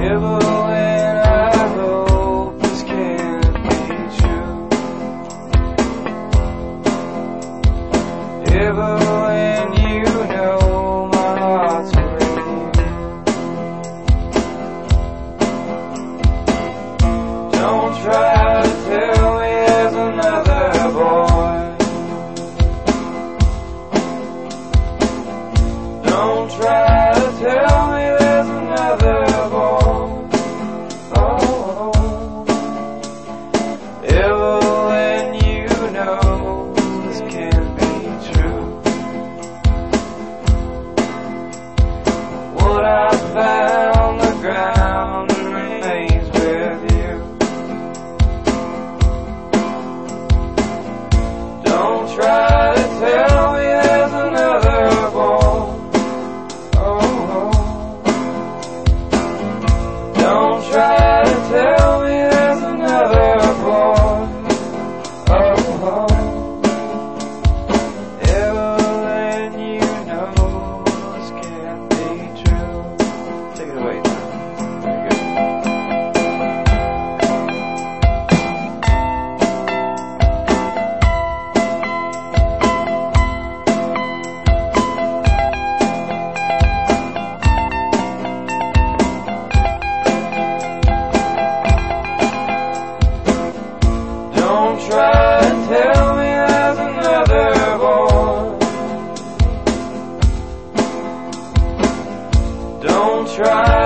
Evil and I hope this can't be true. Evil and you know my heart's with you. Don't try to tell me there's another boy. Don't try to tell me there's another boy. Oh, evil and you know this can't be true. What I found on the ground remains with you. Don't try to tell me there's another boy. Don't try to tell me there's another boy. Oh, evil and you know this can't be true. Take it away now. Very good. Don't try to tell me there's another boy. Don't try